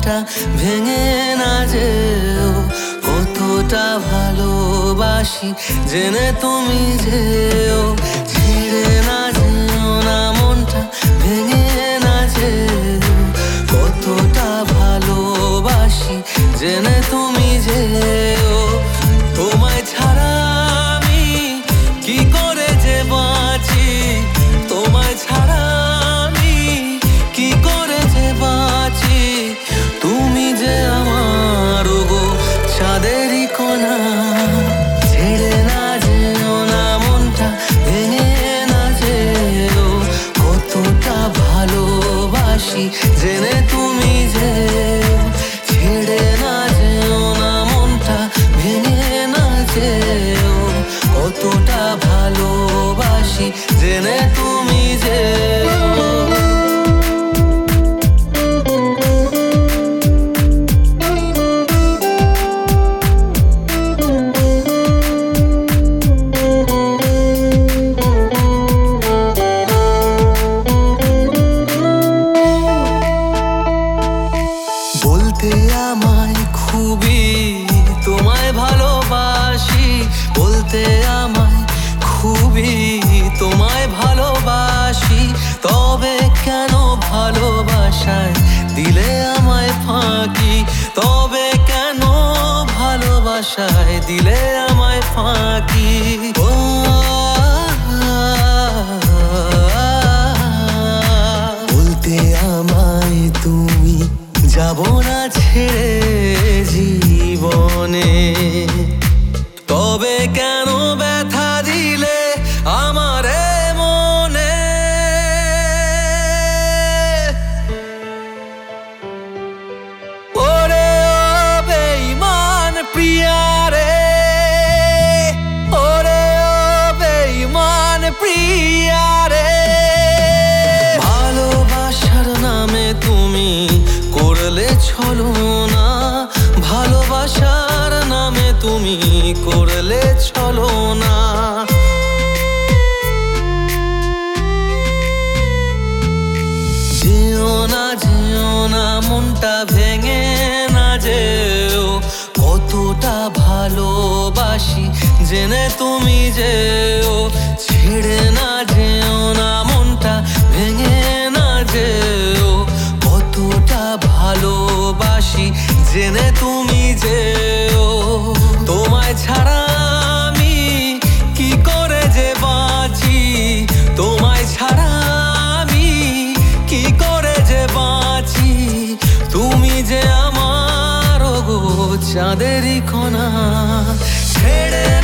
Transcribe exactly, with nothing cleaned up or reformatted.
মনটা ভেঙে না যেও, কতটা ভালোবাসি জেনে তুমি যেও। ছেড়ে না যেও না মনটা ভেঙে না যেও, কতটা ভালোবাসি জেনে তুমি যেও। তোমায় ছাড়া আমি কি করে যে বাঁচি, তোমায় ছাড়া আমি কি করে যে বাঁচি। তুমি যে আমার গো চাঁদেরই কণা, ছেড়ে না যেও না মনটা ভেঙে না যেও, কতটা ভালোবাসি জেনে তুমি যেও। ছেড়ে না যেও না মনটা ভেঙে না যেও, কতটা ভালোবাসি জেনে তুমি যেও। বলতে আমায় খুবই তোমায় ভালোবাসি, বলতে আমায় খুবই তোমায় ভালোবাসি। তবে কেন ভালোবাসায় দিলে আমায় ফাঁকি, তবে কেন ভালোবাসায় দিলে আমায় ফাঁকি। ও বলতে আমায় তুমি যাবো না ছেড়ে জীবনে, তবে কেন ব্যথা দিলে আমার মনে। ওরে ও বেঈমান প্রিয়া রে, ওরে ও বেঈমান প্রিয়া রে। ভালোবাসার নামে তুমি করলে ছলনা, ভালোবাসার নামে তুমি করলে ছলনা। যেও না যেও না মনটা ভেঙে না যেও, কতটা ভালোবাসি জেনে তুমি যেও। ছেড়ে না যেও না মনটা ভেঙে না যেও, কতটা ভালোবাসি জেনে তুমি যেও। তোমায় ছাড়া আমি কি করে যে বাঁচি, তোমায় ছাড়া আমি কি করে যে বাঁচি। তুমি যে আমার গো চাঁদেরই কণা, ছেড়ে